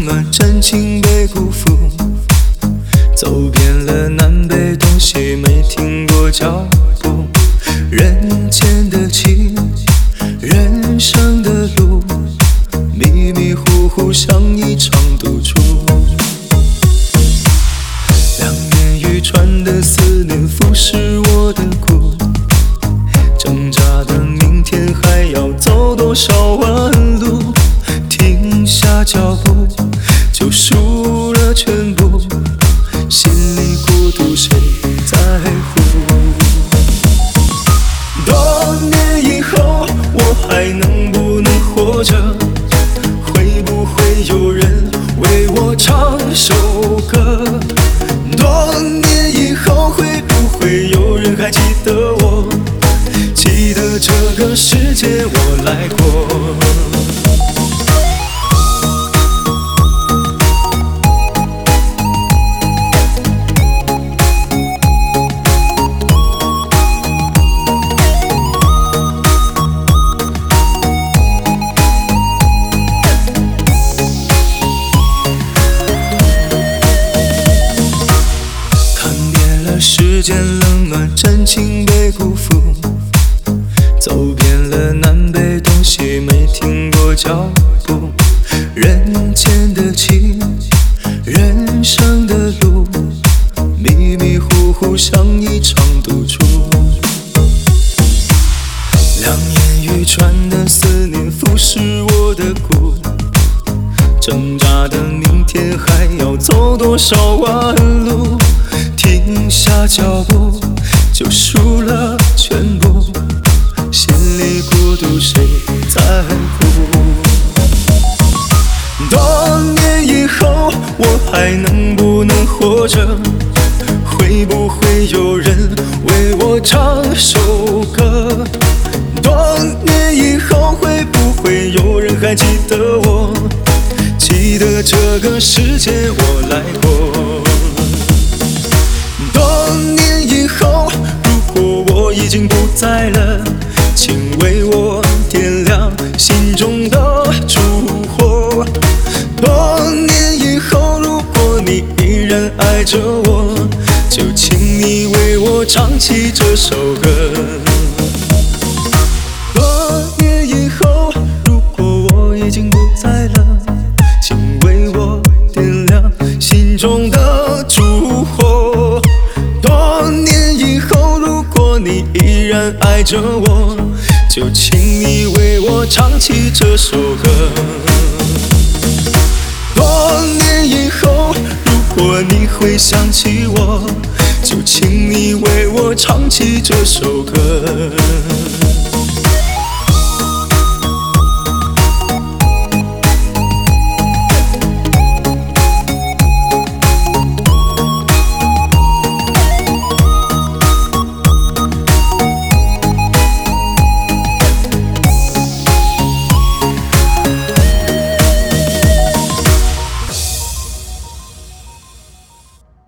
暖，真情被辜负。走遍了南北东西，没停过脚步。人间的情，人生的路，迷迷糊糊像一场赌注。两眼欲穿的思念腐蚀我的骨，挣扎的明天还要走多少弯路？停下脚步，就输了全部。心里孤独谁在乎？多年以后，我还能不能活着？会不会有人为我唱首歌？多年以后，会不会有人还记得我？记得这个世界我来过。世间冷暖，真情被辜负。走遍了南北东西，没停过脚步。人间的情，人生的路，迷迷糊糊像一场赌注。两眼欲穿的思念腐蚀我的骨，挣扎的明天还要走多少弯路？停下脚步，就输了全部。心里孤独谁在乎？多年以后，我还能不能活着？会不会有人为我唱首歌？多年以后，会不会有人还记得我？记得这个世界我来过。多年以后，如果我已经不在了，请为我点亮心中的烛火。多年以后，如果你依然爱着我，就请你为我唱起这首歌。多年以后，如果我已经不在了，请为我点亮心中的烛火。多年以后，如果你依然爱着我，就请你为我唱起这首歌。多年以后，如果你会想起我，就请你为我唱起这首歌。